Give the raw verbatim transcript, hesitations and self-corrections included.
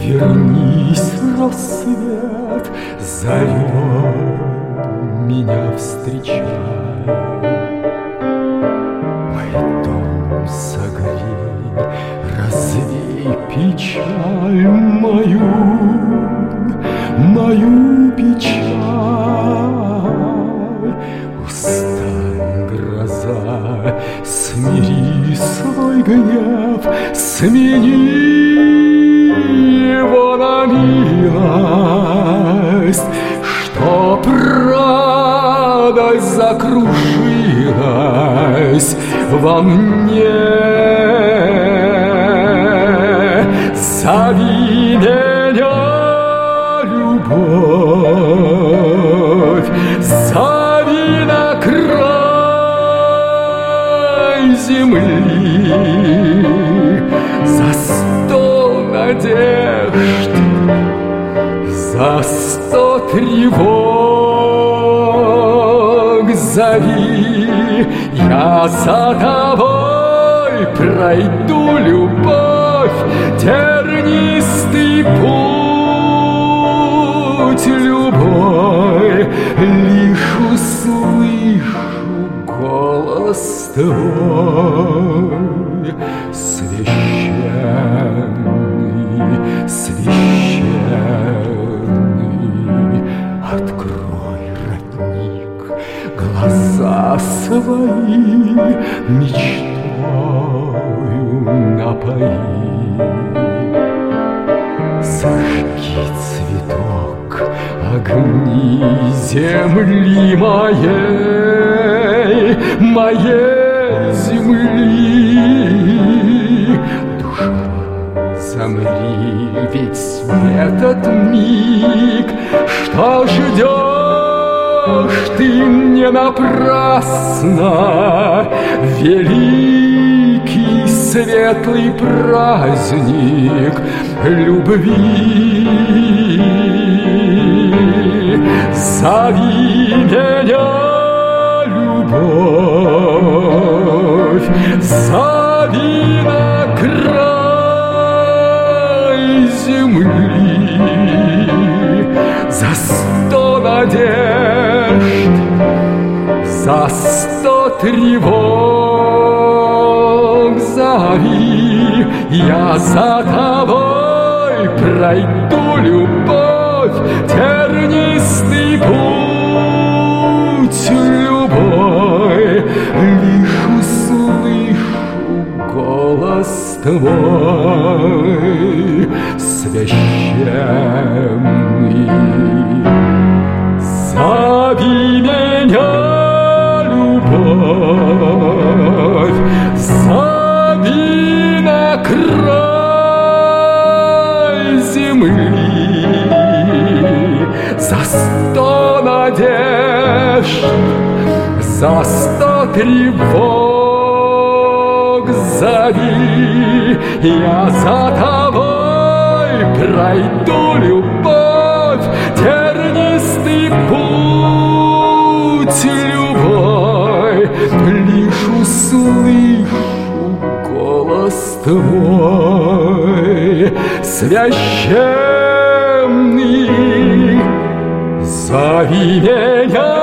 Вернись, рассвет, зарей меня встречай. Мой дом согрей, развей печаль мою, мою печаль. Устань, гроза, смири свой гнев, смени его на милость, что радость закружилась во мне. Зови меня, любовь, зови на край земли, за сто надежд, за сто тревог. Зови, я за тобой пройду, любовь, тернистый путь любой. Лишь услышу голос твой, священный, священный. Открой, родник, глаза свои, мечтою напои. Зажги цветок, огни земли моей, моей земли. Душа, замри, ведь этот миг, что ждешь ты не напрасно. Великий светлый праздник любви. Зови меня, любовь, зови на край земли, за сто надежд, за сто тревог. Зови, я за тобой пройду, любовь, тернистый путь любой. Лишь услышу голос твой, священный. Зови меня, любовь, зови на край земли, за сто надежд, за сто тревог. Зови, я за тобой пройду, любовь, тернистый путь любой. Лишь услышу голос твой, священный. Зови меня,